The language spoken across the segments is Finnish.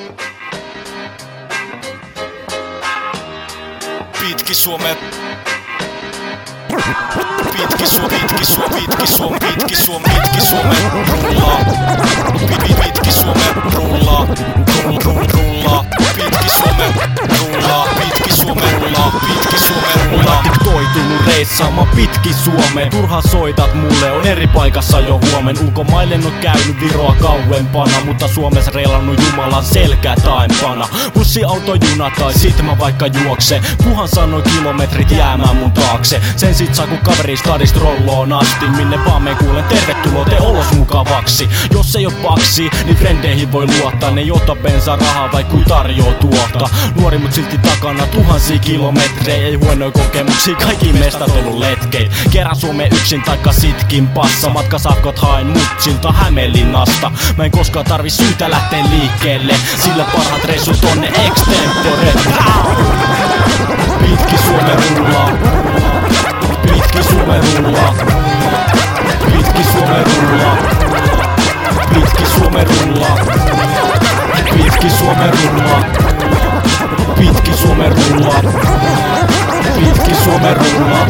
Pitki Suomea. Pitki Suomea rullaa. Pitki Suomea rullaa. Rullaa. Pitki Suomea rullaa. Pitki Suomea rullaa. Pitki Suomea rullaa. Toitunut reissaamaan pitki Suomeen. Turha soitat mulle, on eri paikassa jo huomen. Ulkomaille on käynyt Viroa kauempana, mutta Suomessa reilannut Jumalan selkää taempana. Bussiauto, juna tai sit mä vaikka juokse, kuhan sanoi kilometrit jäämään mun taakse. Sen sit saa kun kaveri stadist rolloon asti, minne vaan me kuulen tervetuloa, tee olos mukavaksi. Jos ei oo paksi, niin frendeihin voi luottaa. Ne ei ota bensaa rahaa vaikka kun tarjoo tuota. Nuori mut silti takana tuhansia kilometrejä, ei huonoja kokemuksia, kaikki mestat ollut letkeit. Kerran Suomeen yksin taikka sitkin passa, matkasakot haen mutsilta Hämeenlinnasta. Mä en koskaan tarvi syytä lähteä liikkeelle, sillä parhaat reissut tonne extempore. Pitki Suomea rullaa. Pitki Suomea rullaa. Pitki Suomea rullaa. Pitki Suomea rullaa. Pitki Suomea rullaa. Pitki Suomea rullaa. Pitki Suomea rullaa.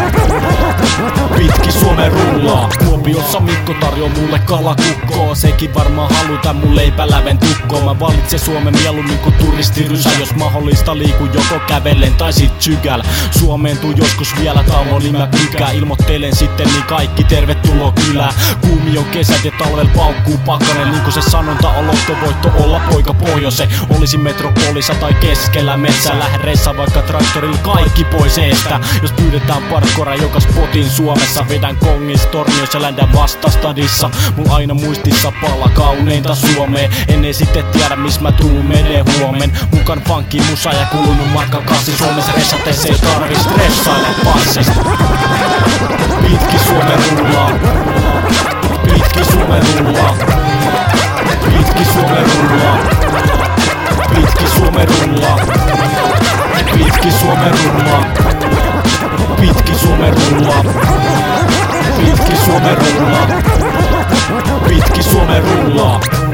Pitki Suomea rullaa. Kuopiossa Mikko tarjoaa mulle kalakukkoa, sekin varmaan halutaan mun leipäläven tukkoon. Mä valitsen Suomen mieluummin kuin turistirysä, jos mahdollista liikun joko kävellen tai sit sygäl. Suomeen tuu joskus vielä tauon, niin mä pykää. Ilmoittelen sitten niin kaikki tervetuloa kylään. Kuumi on kesät ja talvel paukkuu pakkanen, niin kuin se sanonta on lottovoitto olla poika pohjoise. Olisin metropolissa tai keskellä metsä, lähden reissaan vaikka traktorilla kaikki pois eestä. Jos pyydetään parkora joka spotin Suomessa, vedän kongis torniossa ja ländän vastastadissa. Mulla aina muistissa pala kauneinta Suomeen, en sitten tiedä miss mä tuun menee huomen. Mukan funky musa ja kulunut matkakassi, Suomessa reissates ei tarvi stressaile passista. Pitki Suomea rullaa. Pitki Suomea rullaa. Pitki Suomea rullaa. Pitki Suomea rullaa. Pitki Suomea rullaa. Pitki Suomea rullaa. Pitki Suomea rullaa. Pitki Suomea rullaa.